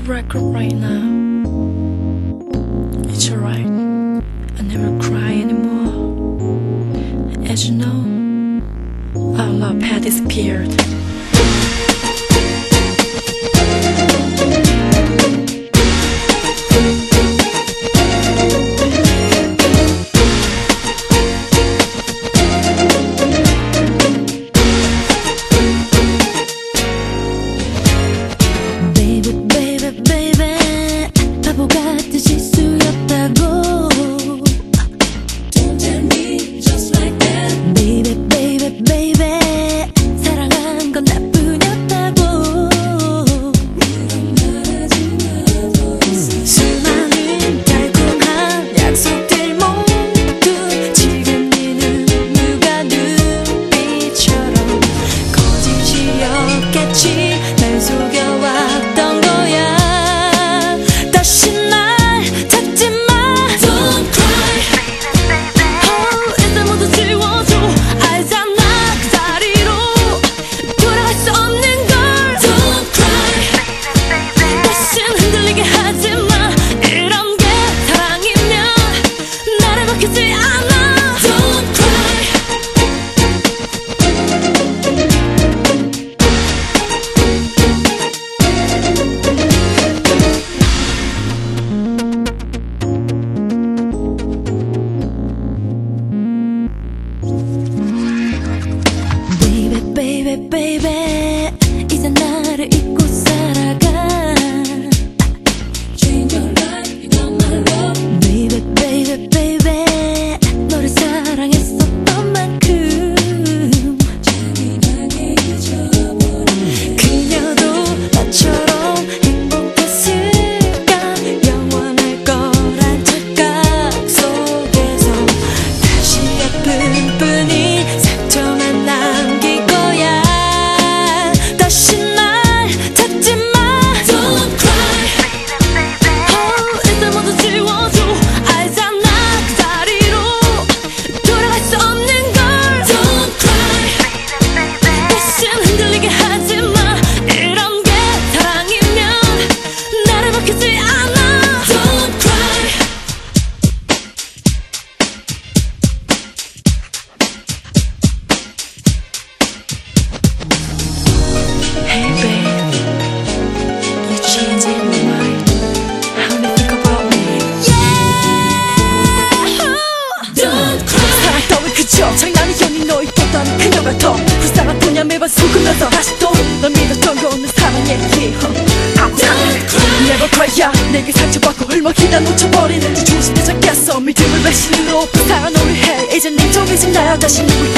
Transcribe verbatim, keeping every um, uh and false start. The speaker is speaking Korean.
record right now. It's alright, I never cry anymore. As you know, our love had disappeared. 날 속여왔던 거야. 다시 날 찾지 마. Don't cry. Oh, 일단 모두 지워줘. 알잖아 그 자리로 돌아갈 수 없는 걸. Don't cry. 다신 흔들리게 하지 마. 이런 게 사랑이면 나를 바뀌지 않아. Don't cry. Baby, baby, 이제 나를 잊고 살아가. Change your life, you got my love. Baby, baby, baby, 너를 사랑했었던 만큼 잔인하게 잊어버린 그녀도 나처럼 행복했을까. 영원할 거란 착각 속에서 다시 아픈 뿐이 상처만 남기고 다시 날 찾지 마. Don't cry. Oh, 일단 모두 지워줘. 알잖아 그 자리로 돌아갈 수 없는 걸. Don't cry. 다신 흔들리게 하지 마. 이런 게 사랑이면 나를 바뀌지 않아. Don't cry. Hey babe, you changing my mind. How do you think about me? Yeah. Don't cry. 사랑 따윈 그저 장난이 아닌 너의 떴다는 그녀가 더 불쌍한 거냐 매번 속으면서 다시 또 널 믿었던 거는 사랑의 기. Don't cry. Never cry야. 내게 상처받고 얼마기나 놓쳐버리는지 조심해 잡겠어. 믿음을 배신으로 사랑 우리 해. 이젠 네 쪽이지 나야 다시 누굴